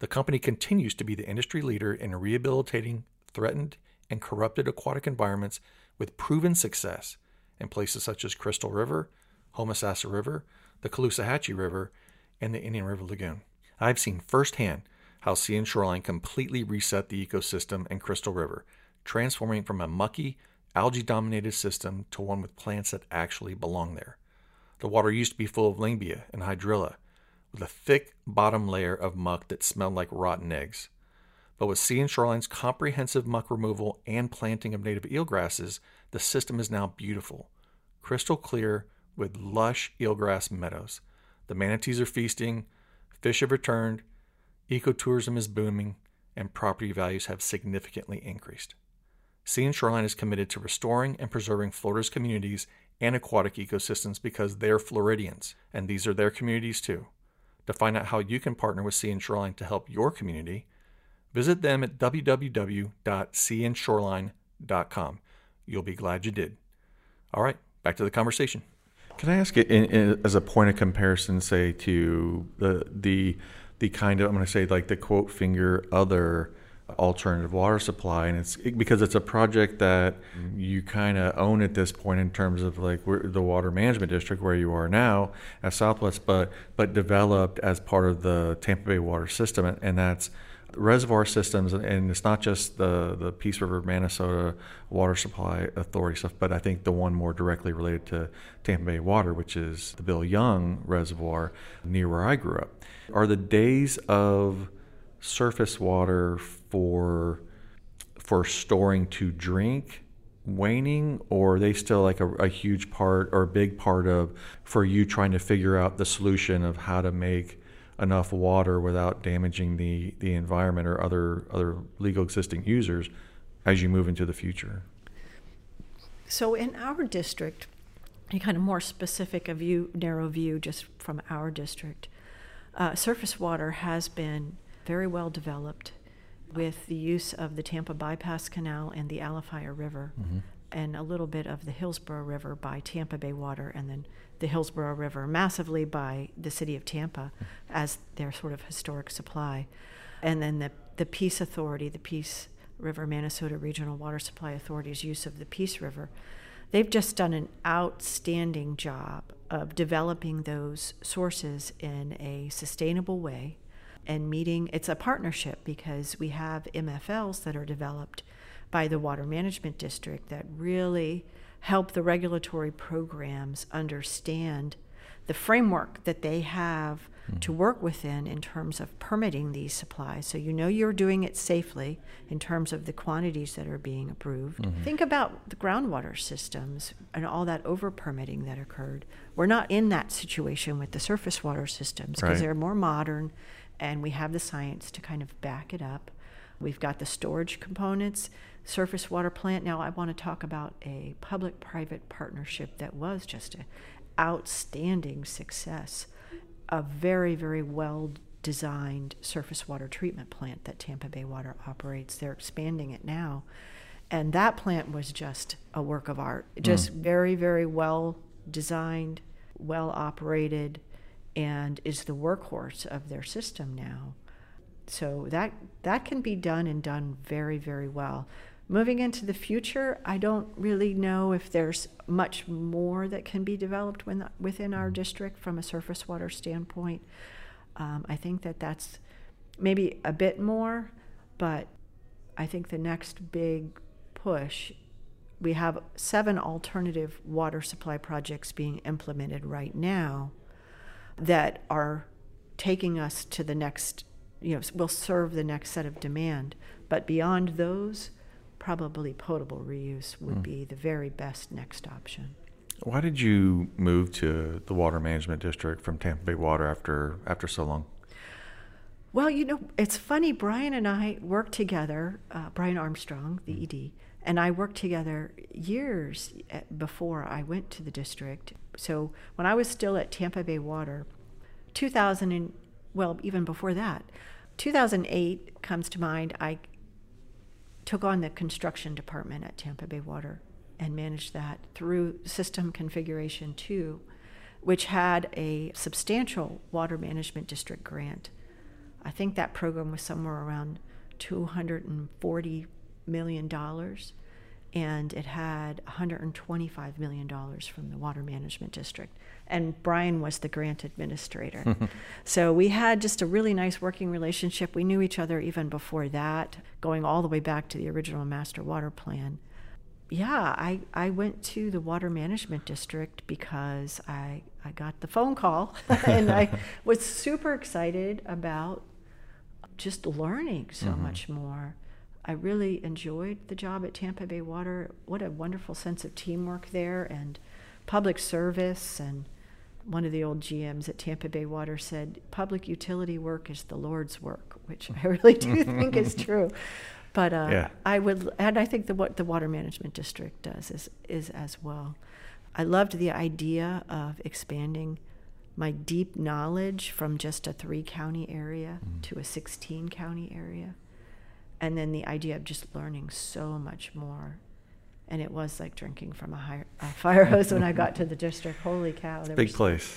The company continues to be the industry leader in rehabilitating threatened and corrupted aquatic environments with proven success in places such as Crystal River, Homosassa River, the Caloosahatchee River, and the Indian River Lagoon. I've seen firsthand how Sea and Shoreline completely reset the ecosystem in Crystal River, transforming from a mucky, algae-dominated system to one with plants that actually belong there. The water used to be full of lyngbia and hydrilla, with a thick bottom layer of muck that smelled like rotten eggs. But with Sea and Shoreline's comprehensive muck removal and planting of native eelgrasses, the system is now beautiful, crystal clear with lush eelgrass meadows. The manatees are feasting, fish have returned, ecotourism is booming, and property values have significantly increased. Sea and Shoreline is committed to restoring and preserving Florida's communities and aquatic ecosystems because they're Floridians, and these are their communities too. To find out how you can partner with Sea and Shoreline to help your community, visit them at w w w dot sea and shoreline dot com. You'll be glad you did. All right, back to the conversation. Can I ask it in, in, as a point of comparison, say, to the the the kind of, I'm going to say, like the quote finger other alternative water supply, and it's it, because it's a project that you kind of own at this point in terms of like where, the water management district where you are now at Southwest, but but developed as part of the Tampa Bay water system, and, and that's reservoir systems, and it's not just the the Peace River Minnesota Water Supply Authority stuff, but I think the one more directly related to Tampa Bay Water, which is the Bill Young Reservoir near where I grew up. Are the days of surface water for for storing to drink waning, or are they still like a, a huge part or a big part of for you trying to figure out the solution of how to make enough water without damaging the, the environment or other other legal existing users as you move into the future? So in our district, a kind of more specific a view, narrow view just from our district, uh, surface water has been very well developed with the use of the Tampa Bypass Canal and the Alafaya River, mm-hmm. and a little bit of the Hillsborough River by Tampa Bay Water, and then the Hillsborough River massively by the city of Tampa as their sort of historic supply. And then the, the Peace Authority, the Peace River Minnesota Regional Water Supply Authority's use of the Peace River. They've just done an outstanding job of developing those sources in a sustainable way and meeting, it's a partnership because we have M F Ls that are developed by the Water Management District that really help the regulatory programs understand the framework that they have mm-hmm. to work within in terms of permitting these supplies. So you know you're doing it safely in terms of the quantities that are being approved. Mm-hmm. Think about the groundwater systems and all that over-permitting that occurred. We're not in that situation with the surface water systems because right. they're more modern, and we have the science to kind of back it up. We've got the storage components, surface water plant. Now I want to talk about a public-private partnership that was just an outstanding success. A very, very well-designed surface water treatment plant that Tampa Bay Water operates. They're expanding it now. And that plant was just a work of art. Just mm. very, very well-designed, well-operated, and is the workhorse of their system now. So that that can be done and done very, very well. Moving into the future, I don't really know if there's much more that can be developed when, within our district from a surface water standpoint. Um, I think that that's maybe a bit more, but I think the next big push, we have seven alternative water supply projects being implemented right now that are taking us to the next, you know, will serve the next set of demand. But beyond those, probably potable reuse would mm. be the very best next option. Why did you move to the Water Management District from Tampa Bay Water after after so long? Well, you know, it's funny. Brian and I worked together, uh, Brian Armstrong, the E D, and I worked together years before I went to the district. So when I was still at Tampa Bay Water, two thousand, and, well, even before that, two thousand eight comes to mind. I took on the construction department at Tampa Bay Water and managed that through System Configuration two, which had a substantial Water Management District grant I think that program was somewhere around two hundred forty million dollars, and it had one hundred twenty-five million dollars from the Water Management District. And Brian was the grant administrator. So we had just a really nice working relationship. We knew each other even before that, going all the way back to the original Master Water Plan. Yeah, I, I went to the Water Management District because I, I got the phone call and I was super excited about just learning so mm-hmm. much more. I really enjoyed the job at Tampa Bay Water. What a wonderful sense of teamwork there and public service. And one of the old G Ms at Tampa Bay Water said, public utility work is the Lord's work, which I really do think is true. But uh, yeah. I would, and I think the, what the Water Management District does is, is as well. I loved the idea of expanding my deep knowledge from just a three county area mm. to a sixteen county area. And then the idea of just learning so much more. And it was like drinking from a, high, a fire hose when I got to the district. Holy cow. There Big was place.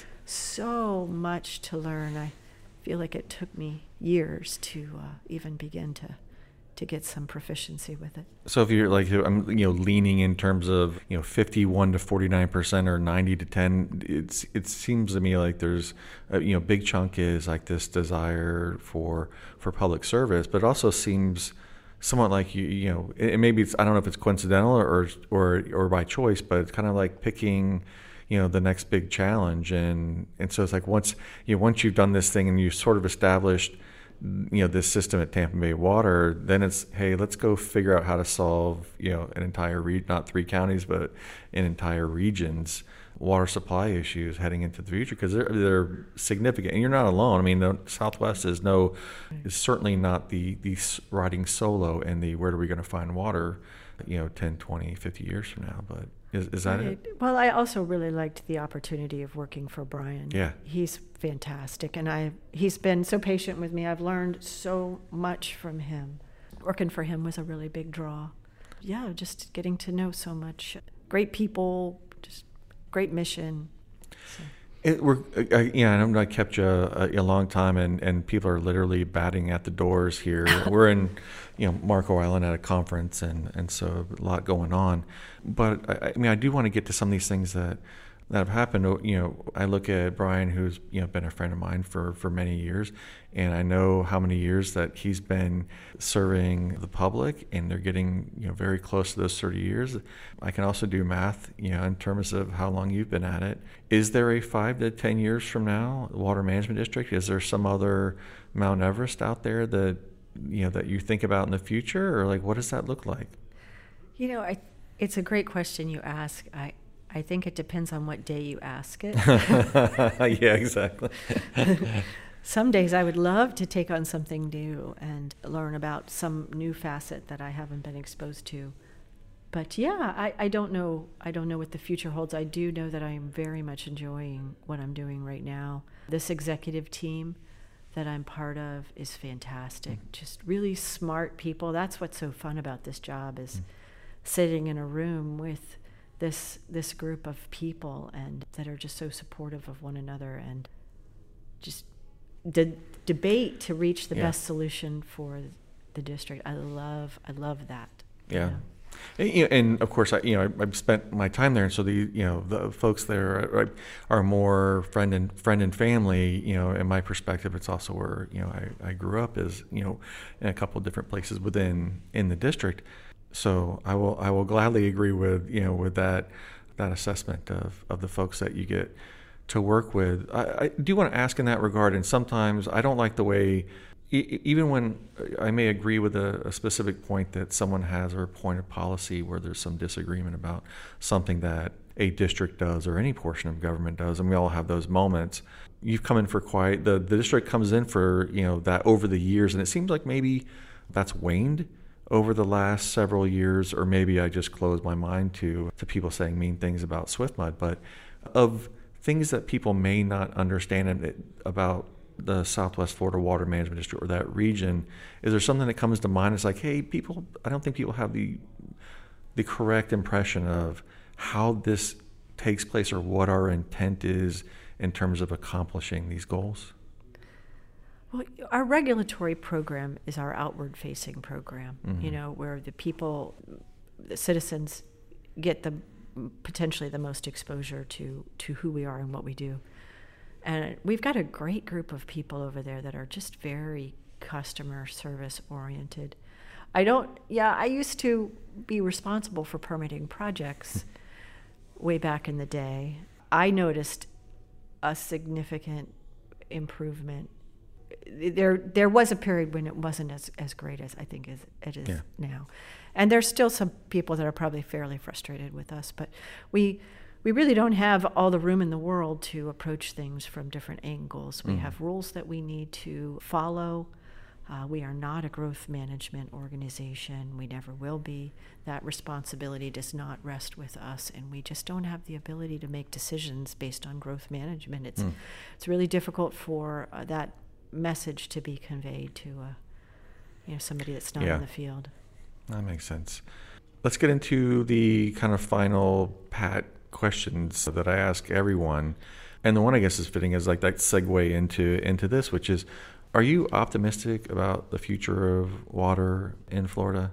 So much to learn. I feel like it took me years to uh, even begin to to get some proficiency with it. So if you're like, I'm, you know, leaning in terms of, you know, fifty-one to forty-nine percent or ninety to ten, it's, it seems to me like there's, a, you know, big chunk is like this desire for, for public service, but it also seems somewhat like, you, you know, it, maybe it's, I don't know if it's coincidental or, or, or by choice, but it's kind of like picking, you know, the next big challenge. And, and so it's like once, you know, once you've done this thing and you've sort of established, you know, this system at Tampa Bay Water, then it's, hey, let's go figure out how to solve, you know, an entire re- not three counties, but an entire region's water supply issues heading into the future, because they're they're significant, and you're not alone. I mean, the Southwest is no, is certainly not the the riding solo and the where are we going to find water, you know, ten, twenty, fifty years from now. But is is that right. it? Well, I also really liked the opportunity of working for Brian. Yeah, he's fantastic, and I he's been so patient with me. I've learned so much from him. Working for him was a really big draw. Yeah, just getting to know so much great people, just great mission. So. It, we're, uh, yeah, I know I kept you a, a long time, and, and people are literally batting at the doors here. We're in, you know, Marco Island at a conference, and, and so a lot going on. But I, I mean, I do want to get to some of these things that that have happened. You know, I look at Brian, who's, you know, been a friend of mine for, for many years, and I know how many years that he's been serving the public, and they're getting, you know, very close to those thirty years. I can also do math, you know, in terms of how long you've been at it. Is there a five to ten years from now, Water Management District? Is there some other Mount Everest out there that, you know, that you think about in the future, or like, what does that look like? You know, I, it's a great question you ask. I, I think it depends on what day you ask it. Yeah, exactly. Some days I would love to take on something new and learn about some new facet that I haven't been exposed to. But yeah, I, I don't know. I don't know what the future holds. I do know that I am very much enjoying what I'm doing right now. This executive team that I'm part of is fantastic. Mm-hmm. Just really smart people. That's what's so fun about this job is mm-hmm. sitting in a room with this this group of people and that are just so supportive of one another and just de- debate to reach the yeah. best solution for the district. I love I love that. Yeah. You know? And of course, I, you know, I've spent my time there, and so the, you know, the folks there are, are more friend and friend and family. You know, in my perspective, it's also where, you know, I, I grew up, is, you know, in a couple of different places within in the district. So I will I will gladly agree with, you know, with that that assessment of, of the folks that you get to work with. I, I do want to ask in that regard, and sometimes I don't like the way, even when I may agree with a, a specific point that someone has, or a point of policy where there's some disagreement about something that a district does or any portion of government does, and we all have those moments. You've come in for quite, the, the district comes in for, you know, that over the years, and it seems like maybe that's waned over the last several years, or maybe I just closed my mind to, to people saying mean things about SwiftMud, but of things that people may not understand about the Southwest Florida Water Management District or that region, is there something that comes to mind? It's like, hey, people, I don't think people have the the correct impression of how this takes place or what our intent is in terms of accomplishing these goals. Well, our regulatory program is our outward-facing program, mm-hmm. you know, where the people, the citizens, get the potentially the most exposure to, to who we are and what we do. And we've got a great group of people over there that are just very customer service oriented. I don't, yeah, I used to be responsible for permitting projects way back in the day. I noticed a significant improvement. There there was a period when it wasn't as, as great as I think as it is yeah. now. And there's still some people that are probably fairly frustrated with us, but we we really don't have all the room in the world to approach things from different angles. We mm. have rules that we need to follow. Uh, we are not a growth management organization. We never will be. That responsibility does not rest with us, and we just don't have the ability to make decisions based on growth management. It's mm. it's really difficult for uh, that message to be conveyed to uh, you know somebody that's not yeah. in the field. That makes sense. Let's get into the kind of final pat questions that I ask everyone, and the one I guess is fitting is like that segue into into this, which is, are you optimistic about the future of water in Florida?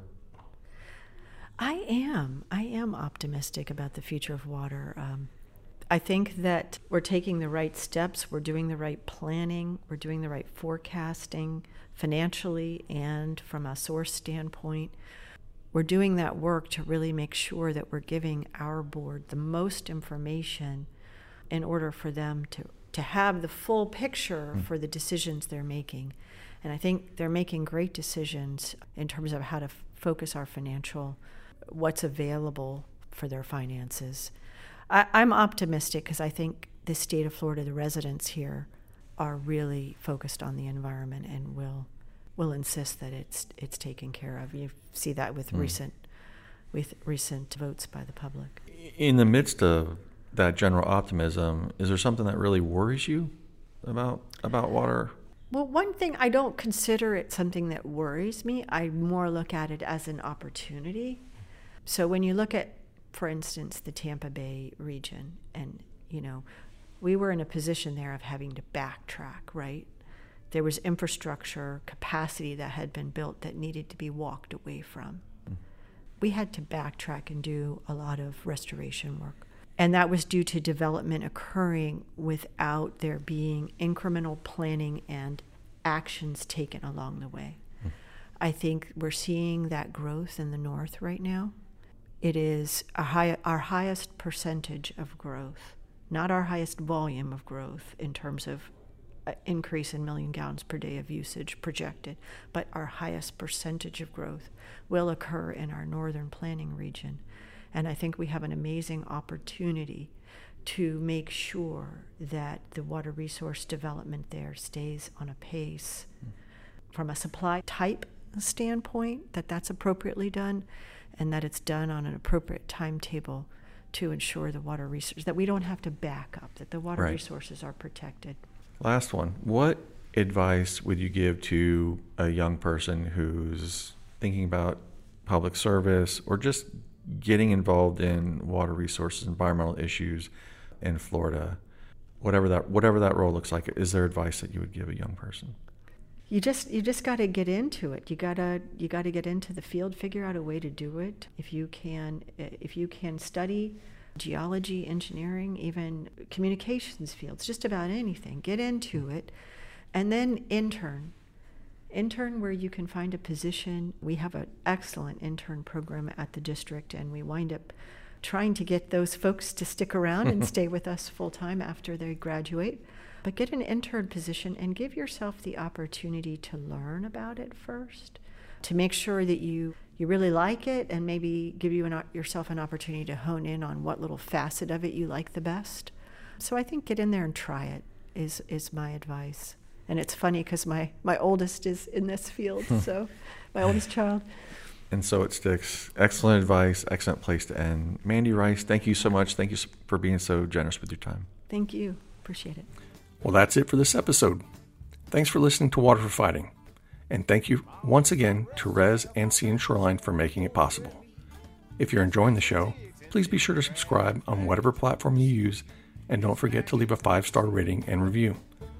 I am. I am optimistic about the future of water. Um, I think that we're taking the right steps. We're doing the right planning. We're doing the right forecasting financially and from a source standpoint. We're doing that work to really make sure that we're giving our board the most information in order for them to, to have the full picture mm. for the decisions they're making. And I think they're making great decisions in terms of how to f- focus our financial, what's available for their finances. I, I'm optimistic because I think the state of Florida, the residents here, are really focused on the environment and will will insist that it's it's taken care of. You see that with mm. recent with recent votes by the public. In the midst of that general optimism, is there something that really worries you about about water? Well, one thing, I don't consider it something that worries me. I more look at it as an opportunity. So when you look at, for instance, the Tampa Bay region, and, you know, we were in a position there of having to backtrack, right? There was infrastructure capacity that had been built that needed to be walked away from. Mm. We had to backtrack and do a lot of restoration work. And that was due to development occurring without there being incremental planning and actions taken along the way. Mm. I think we're seeing that growth in the north right now. It is a high, our highest percentage of growth, not our highest volume of growth in terms of increase in million gallons per day of usage projected, but our highest percentage of growth will occur in our northern planning region. And I think we have an amazing opportunity to make sure that the water resource development there stays on a pace mm. from a supply type standpoint, that that's appropriately done, and that it's done on an appropriate timetable to ensure the water resources, that we don't have to back up, that the water right. resources are protected. Last one. What advice would you give to a young person who's thinking about public service or just getting involved in water resources, environmental issues in Florida, whatever that whatever that role looks like? Is there advice that you would give a young person? You just you just got to get into it. You gotta you got to get into the field, figure out a way to do it. If you can if you can study geology, engineering, even communications fields, just about anything, get into it, and then intern. Intern where you can find a position. We have an excellent intern program at the district, and we wind up trying to get those folks to stick around and stay with us full time after they graduate. But get an intern position and give yourself the opportunity to learn about it first, to make sure that you, you really like it, and maybe give you an, yourself an opportunity to hone in on what little facet of it you like the best. So I think get in there and try it is, is my advice. And it's funny because my, my oldest is in this field, so my oldest child. And so it sticks. Excellent advice, excellent place to end. Mandy Rice, thank you so much. Thank you for being so generous with your time. Thank you. Appreciate it. Well, that's it for this episode. Thanks for listening to Water for Fighting. And thank you once again to Res and Sea and Shoreline for making it possible. If you're enjoying the show, please be sure to subscribe on whatever platform you use, and don't forget to leave a five-star rating and review.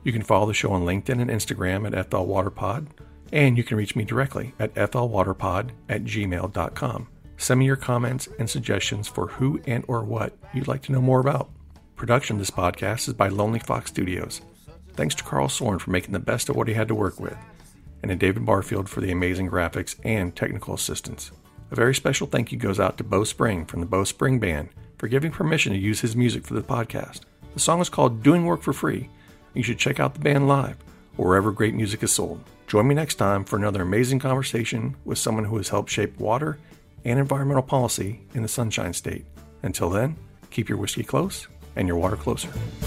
You can follow the show on LinkedIn and Instagram at F L Water Pod, and you can reach me directly at f l water pod at gmail dot com. Send me your comments and suggestions for who and or what you'd like to know more about. Production of this podcast is by Lonely Fox Studios. Thanks to Carl Soren for making the best of what he had to work with, and to David Barfield for the amazing graphics and technical assistance. A very special thank you goes out to Bo Spring from the Bo Spring Band for giving permission to use his music for the podcast. The song is called Doing Work for Free. You should check out the band live or wherever great music is sold. Join me next time for another amazing conversation with someone who has helped shape water and environmental policy in the Sunshine State. Until then, keep your whiskey close and your water closer.